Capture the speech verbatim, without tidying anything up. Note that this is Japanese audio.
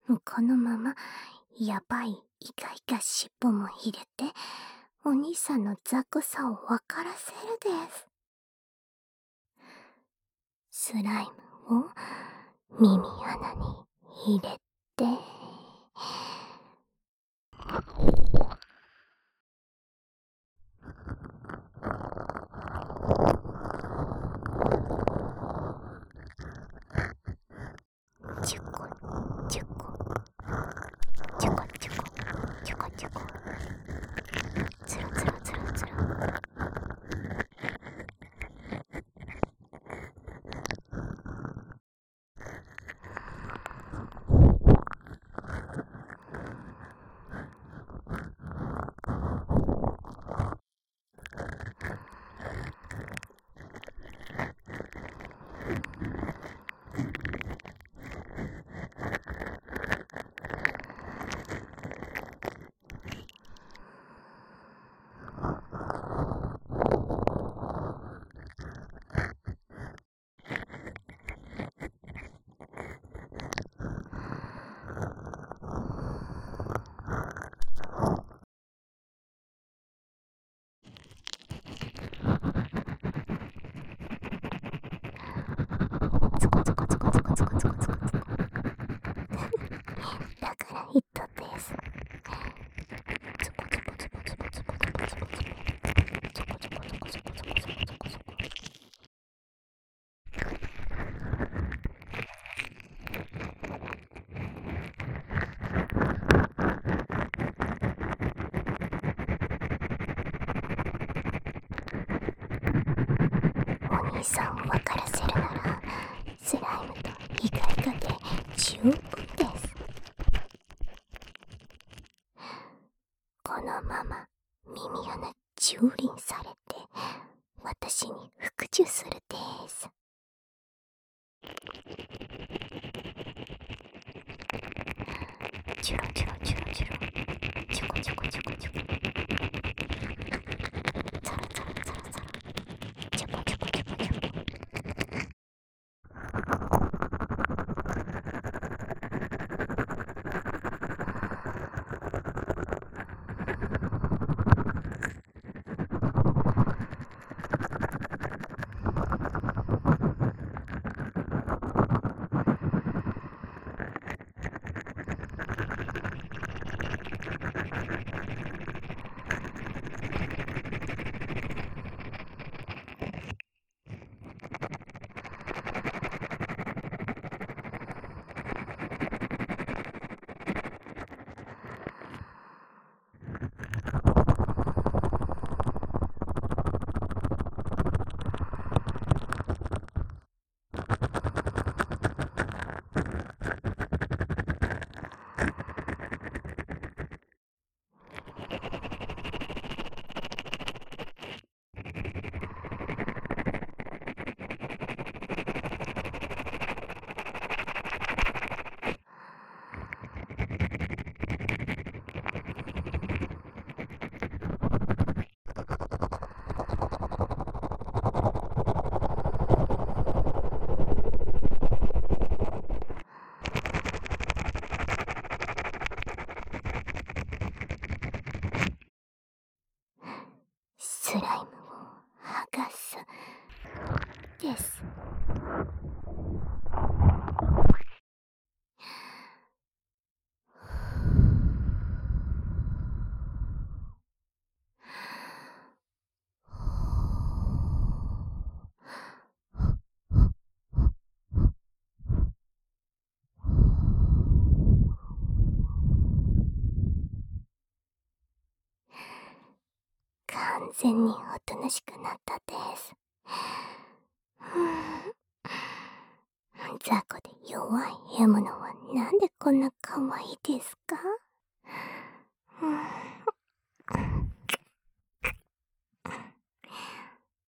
このままやばいイカイカ尻尾も入れてお兄さんの雑魚さをわからせるです。スライムを耳穴に入れてチュコチュコチュコチュコチュコチュコツルツルツルツルツコツコツコツコツコツコツコツコだから言ったです。ツコツコツコツコツコツコツコツコツコツコツコツコツコツコツコお兄さんを分からせるならスライムとイカイカで十分です。このまま耳穴蹂躙されて私に服従するです。チュロチュロチュロチュロチュコチュコチュコチュコザラザラザラザラチュコチュコチュコチュコスライムを剥がすです。完全におとなしくなったです。雑魚で弱い獲物はなんでこんな可愛いですか？